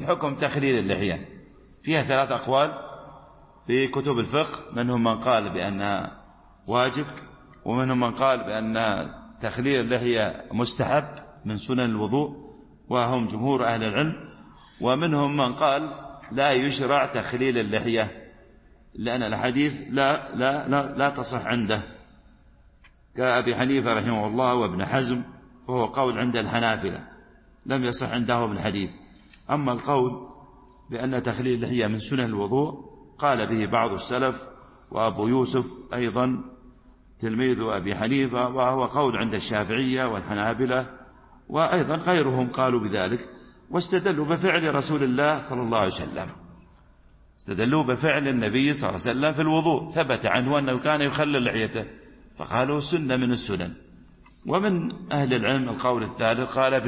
حكم تخليل اللحية. فيها 3 أقوال في كتب الفقه، منهم من قال بأنها واجب، ومنهم من قال بأن تخليل اللحية مستحب من سنن الوضوء وهم جمهور أهل العلم، ومنهم من قال لا يشرع تخليل اللحية لأن الحديث لا تصح عنده، كأبي حنيفة رحمه الله وابن حزم، وهو قول عند الحنافلة لم يصح عندهم الحديث. أما القول بأن تخليل اللحية من سنن الوضوء قال به بعض السلف، وأبو يوسف أيضا تلميذ أبي حنيفة، وهو قول عند الشافعية والحنابلة، وأيضا غيرهم قالوا بذلك، واستدلوا بفعل رسول الله صلى الله عليه وسلم، استدلوا بفعل النبي صلى الله عليه وسلم في الوضوء، ثبت عنه أنه كان يخلل لحيته فقالوا سنة من السنن. ومن أهل العلم القول الثالث قال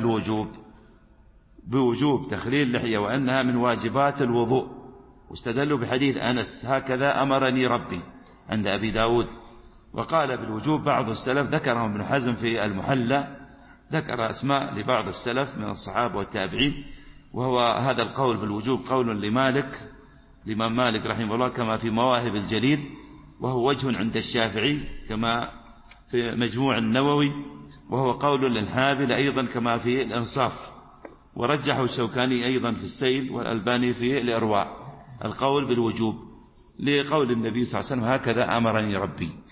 بوجوب تخليل اللحية وأنها من واجبات الوضوء، واستدلوا بحديث أنس هكذا أمرني ربي عند أبي داود. وقال بالوجوب بعض السلف ذكرهم ابن حزم في المحلى، ذكر أسماء لبعض السلف من الصحابة والتابعين، وهو هذا القول بالوجوب قول الإمام مالك رحمه الله كما في مواهب الجليل، وهو وجه عند الشافعي كما في مجموع النووي، وهو قول للحنابلة أيضا كما في الإنصاف، ورجحه الشوكاني أيضا في السيل والألباني في الإرواء القول بالوجوب لقول النبي صلى الله عليه وسلم هكذا أمرني ربي.